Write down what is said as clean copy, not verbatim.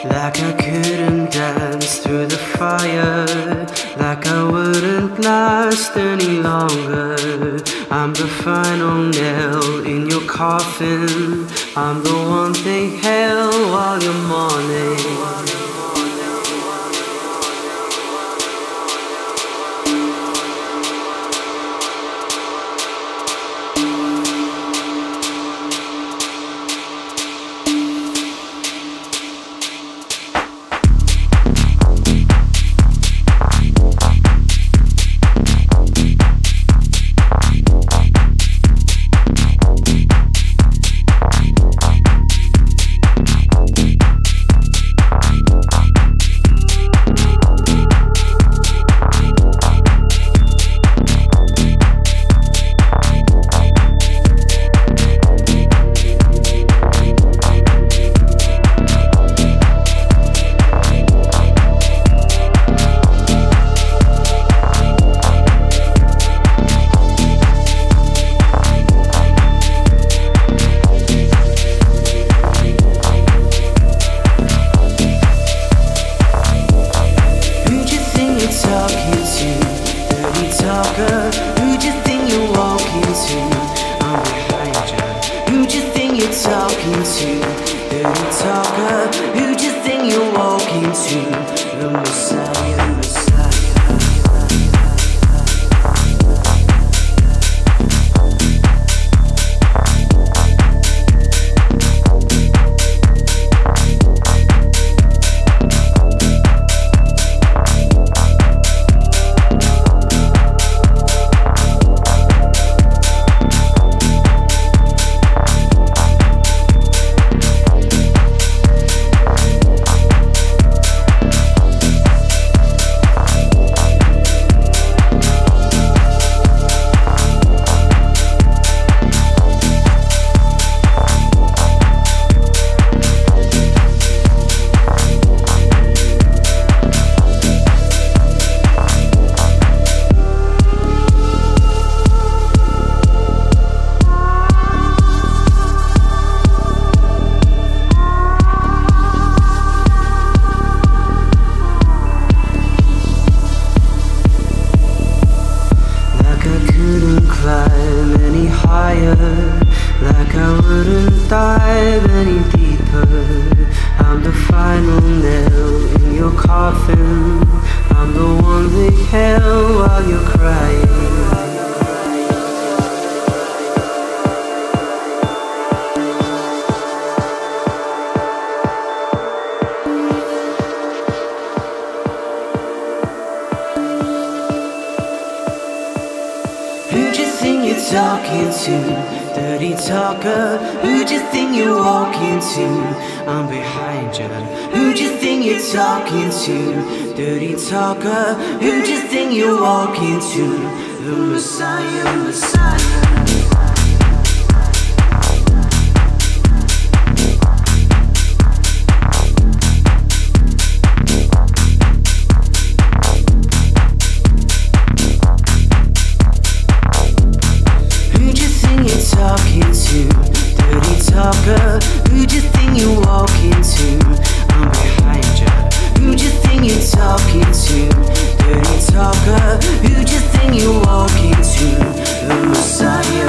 Like I couldn't dance through the fire, like I wouldn't last any longer. I'm the final nail in your coffin, I'm the one they hail while you're mourning. Who do you think you're walking to? I'm behind you. Who do you think you're talking to? Dirty talker. Who do you think you're walking to? The Messiah, Messiah. Climb any higher, like I wouldn't dive any deeper. I'm the final nail in your coffin, I'm the one they hail while you're crying. Who do you think you're talking to? Dirty talker. Who do you think you're walking to? I'm behind you. Who do you think you're talking to? Dirty talker. Who do you think you're walking to? The Messiah, Messiah. Talking to, dirty talker. Who do you think you're walking to? I'm behind you. Who do you think you're talking to? Dirty talker. Who do you think you're walking to? The Messiah.